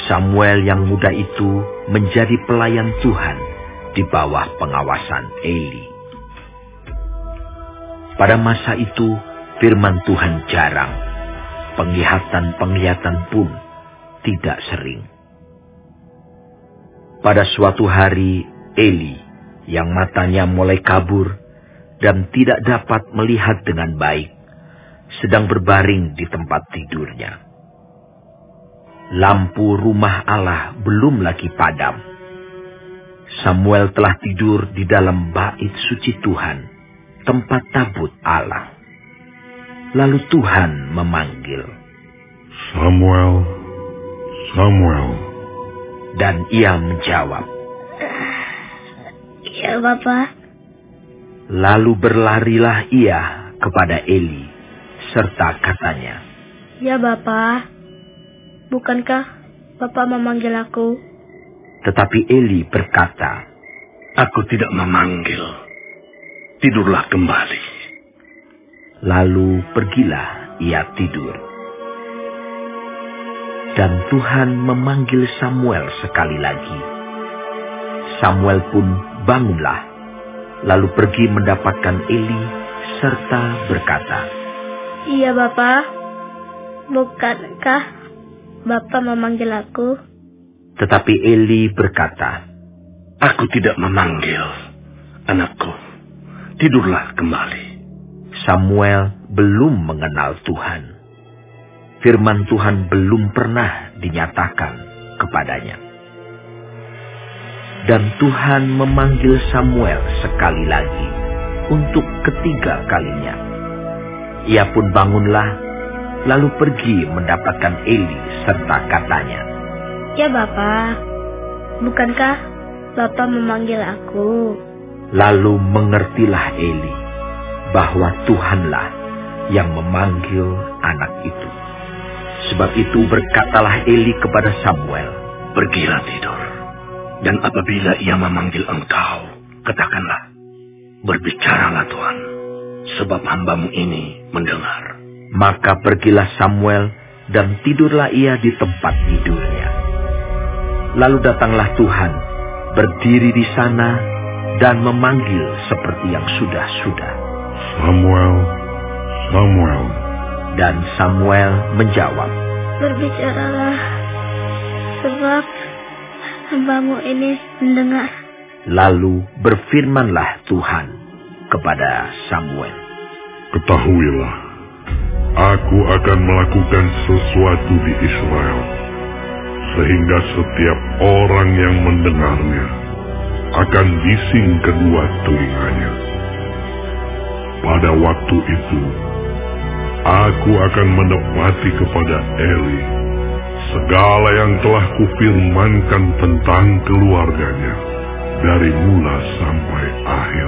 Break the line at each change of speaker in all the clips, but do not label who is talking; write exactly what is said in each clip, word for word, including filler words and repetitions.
Samuel yang muda itu menjadi pelayan Tuhan di bawah pengawasan Eli. Pada masa itu, firman Tuhan jarang, penglihatan-penglihatan pun tidak sering. Pada suatu hari, Eli, yang matanya mulai kabur dan tidak dapat melihat dengan baik, sedang berbaring di tempat tidurnya. Lampu rumah Allah belum lagi padam. Samuel telah tidur di dalam bait suci Tuhan, tempat tabut Allah. Lalu Tuhan memanggil,
Samuel, Samuel.
Dan ia menjawab,
Ya, Bapa.
Lalu berlarilah ia kepada Eli, serta katanya,
Ya, Bapa. Bukankah Bapa memanggil aku?
Tetapi Eli berkata,
Aku tidak memanggil. Tidurlah kembali.
Lalu pergilah ia tidur. Dan Tuhan memanggil Samuel sekali lagi. Samuel pun bangunlah, lalu pergi mendapatkan Eli, serta berkata,
Iya, Bapa. Bukankah Bapa memanggil aku?
Tetapi Eli berkata,
Aku tidak memanggil, anakku. Tidurlah kembali.
Samuel belum mengenal Tuhan. Firman Tuhan belum pernah dinyatakan kepadanya. Dan Tuhan memanggil Samuel sekali lagi untuk ketiga kalinya. Ia pun bangunlah, lalu pergi mendapatkan Eli serta katanya,
Ya, Bapa. Bukankah Bapa memanggil aku?
Lalu mengertilah Eli bahwa Tuhanlah yang memanggil anak itu. Sebab itu berkatalah Eli kepada Samuel,
Pergilah tidur. Dan apabila ia memanggil engkau, katakanlah, Berbicaralah Tuhan, sebab hambamu ini mendengar.
Maka pergilah Samuel dan tidurlah ia di tempat tidurnya. Lalu datanglah Tuhan, berdiri di sana dan memanggil seperti yang sudah-sudah,
Samuel, Samuel.
Dan Samuel menjawab,
Berbicaralah, sebab hambamu ini mendengar.
Lalu berfirmanlah Tuhan kepada Samuel,
Ketahuilah, aku akan melakukan sesuatu di Israel, sehingga setiap orang yang mendengarnya akan bising kedua telinganya. Pada waktu itu, aku akan menepati kepada Eli segala yang telah kufirmankan tentang keluarganya dari mula sampai akhir.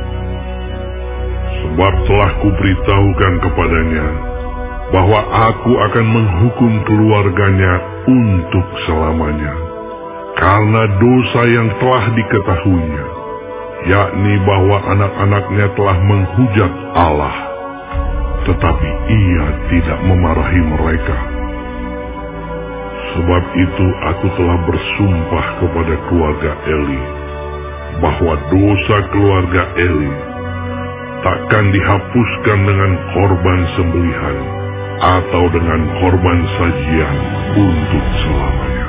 Sebab telah kuberitahukan kepadanya bahwa aku akan menghukum keluarganya untuk selamanya karena dosa yang telah diketahuinya, yakni bahwa anak-anaknya telah menghujat Allah, tetapi ia tidak memarahi mereka. Sebab itu aku telah bersumpah kepada keluarga Eli bahwa dosa keluarga Eli takkan dihapuskan dengan korban sembelihan atau dengan korban sajian untuk selamanya.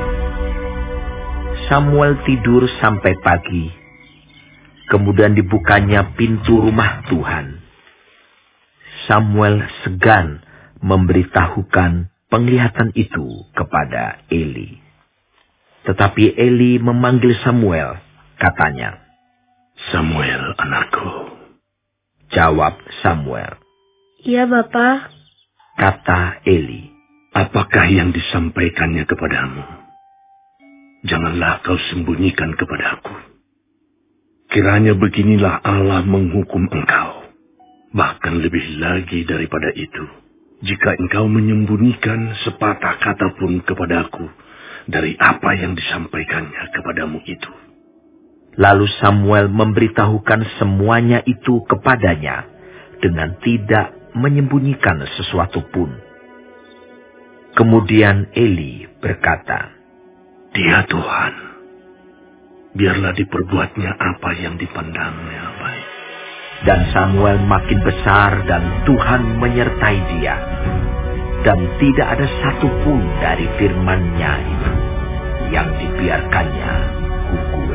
Samuel tidur sampai pagi. Kemudian dibukanya pintu rumah Tuhan. Samuel segan memberitahukan penglihatan itu kepada Eli. Tetapi Eli memanggil Samuel, katanya,
Samuel, anakku.
Jawab Samuel,
Ya, Bapa.
kata Eli,
Apakah yang disampaikannya kepadamu? Janganlah kau sembunyikan kepadaku. Kiranya beginilah Allah menghukum engkau. Bahkan lebih lagi daripada itu, jika engkau menyembunyikan sepatah kata pun kepadaku dari apa yang disampaikannya kepadamu itu.
Lalu Samuel memberitahukan semuanya itu kepadanya dengan tidak menyembunyikan sesuatu pun. Kemudian Eli berkata,
"Dia Tuhan, biarlah diperbuatnya apa yang dipandangnya baik."
Dan Samuel makin besar dan Tuhan menyertai dia. Dan tidak ada satupun dari firman-Nya itu yang dibiarkannya gugur.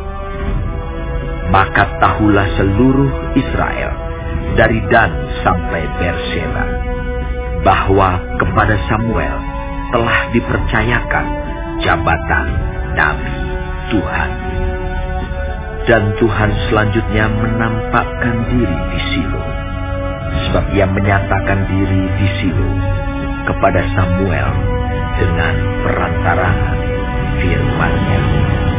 Maka tahulah seluruh Israel dari Dan sampai Berseba bahwa kepada Samuel telah dipercayakan jabatan Nabi Tuhan. Dan Tuhan selanjutnya menampakkan diri di Silo, sebab Ia menyatakan diri di Silo kepada Samuel dengan perantaraan firman-Nya.